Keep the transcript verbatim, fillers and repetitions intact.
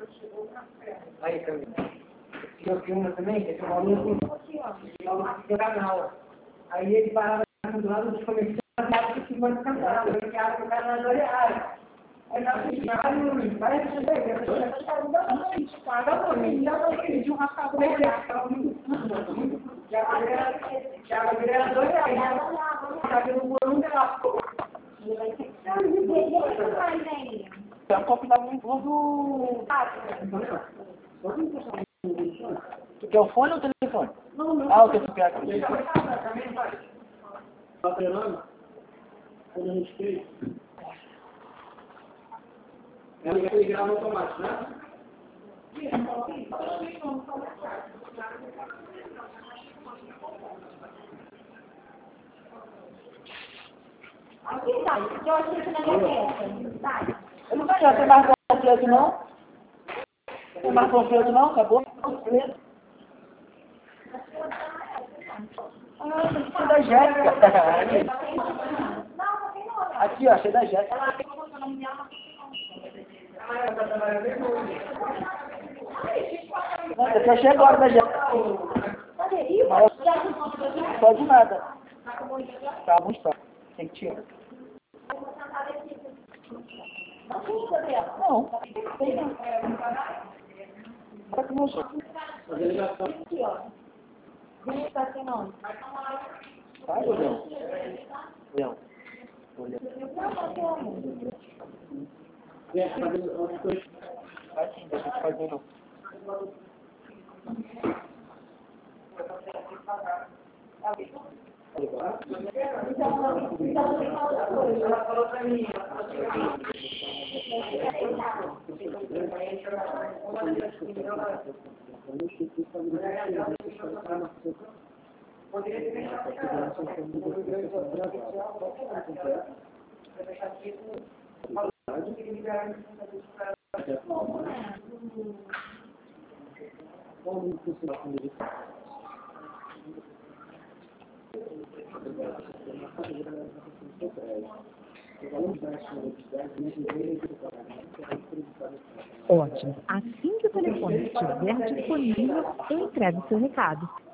Aí, Camila. Eu tinha uma também, que tinha um aluno do canal. Aí ele parava do lado dos comerciantes e se manda cantar. Eu ficava com o canal da área. Aí nós ficávamos, parece que você vê, paga pra mim, já não pedi um rascador. Já a virei dois reais. Já virou por um real. É um copo da mãe do... Tu quer o fone ou o telefone? Não, não. Ah, o telefone aqui. Tá treinando? Quando a gente fez. Ela vai ligar no automático, né? Aqui tá, eu achei que não é Eu não sei, já tem mais completo não? Tem mais completo não? Acabou? Ah, tem que ser da Jéssica. Aqui, ó, achei da Jéssica. Não, eu achei agora da Jéssica. Mas pode nada. Tá, muito está. Tem que tirar. Não, tem não. Para que não sou. Aqui, ó. Vem está aqui não. Vai, Leão. Leão. Leão. Vai sim, deixa eu fazer não. Ela falou pra mim. Poderia ter deixado Ótimo. Assim que o telefone estiver disponível, eu entrego o seu recado.